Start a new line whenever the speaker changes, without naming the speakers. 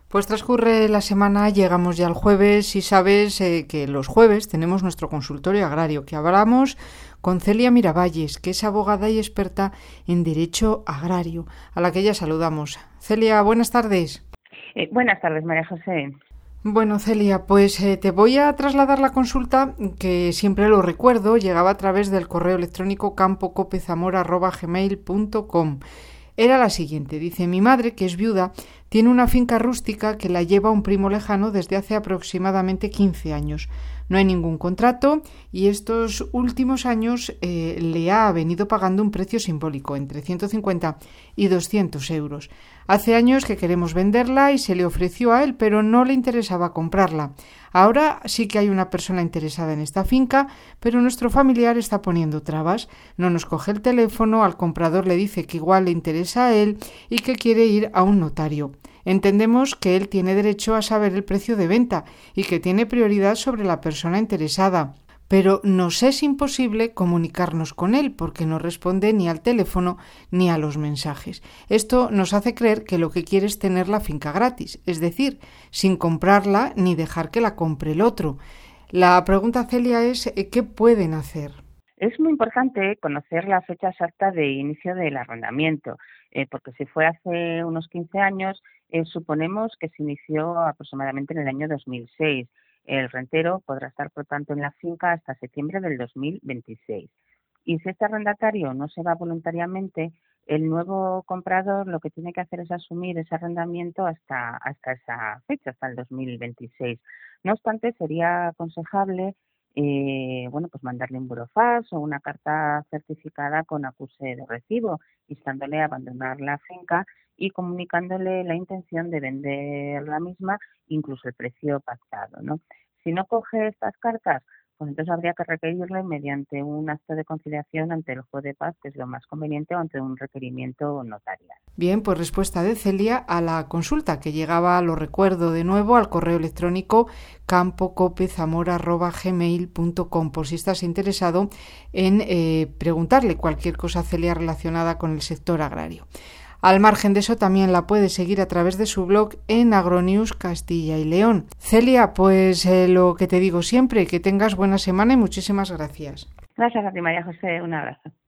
Pues transcurre la semana, llegamos ya al jueves y sabes que los jueves tenemos nuestro consultorio agrario, que hablamos con Celia Miravalles, que es abogada y experta en derecho agrario, a la que ya saludamos. Celia, buenas tardes.
Buenas tardes, María José.
Bueno, Celia, pues te voy a trasladar la consulta, que siempre lo recuerdo, llegaba a través del correo electrónico campocopezamora@gmail.com. Era la siguiente, dice: mi madre, que es viuda, tiene una finca rústica que la lleva un primo lejano desde hace aproximadamente 15 años. No hay ningún contrato y estos últimos años le ha venido pagando un precio simbólico, entre 150 y 200 euros. Hace años que queremos venderla y se le ofreció a él, pero no le interesaba comprarla. Ahora sí que hay una persona interesada en esta finca, pero nuestro familiar está poniendo trabas. No nos coge el teléfono, al comprador le dice que igual le interesa a él y que quiere ir a un notario. Entendemos que él tiene derecho a saber el precio de venta y que tiene prioridad sobre la persona interesada. Pero nos es imposible comunicarnos con él porque no responde ni al teléfono ni a los mensajes. Esto nos hace creer que lo que quiere es tener la finca gratis, es decir, sin comprarla ni dejar que la compre el otro. La pregunta, Celia, es ¿qué pueden hacer?
Es muy importante conocer la fecha exacta de inicio del arrendamiento, porque si fue hace unos 15 años, suponemos que se inició aproximadamente en el año 2006. El rentero podrá estar, por tanto, en la finca hasta septiembre del 2026. Y si este arrendatario no se va voluntariamente, el nuevo comprador lo que tiene que hacer es asumir ese arrendamiento hasta esa fecha, hasta el 2026. No obstante, sería aconsejable pues mandarle un burofax o una carta certificada con acuse de recibo, instándole a abandonar la finca y comunicándole la intención de vender la misma, incluso el precio pactado, ¿no? Si no coge estas cartas, pues entonces habría que requerirle mediante un acto de conciliación ante el juez de paz, que es lo más conveniente, o ante un requerimiento notarial.
Bien, pues respuesta de Celia a la consulta que llegaba, lo recuerdo de nuevo, al correo electrónico campocopezamora@gmail.com, por si estás interesado en preguntarle cualquier cosa a Celia relacionada con el sector agrario. Al margen de eso, también la puedes seguir a través de su blog en Agronews Castilla y León. Celia, pues lo que te digo siempre, que tengas buena semana y muchísimas gracias.
Gracias a ti, María José. Un abrazo.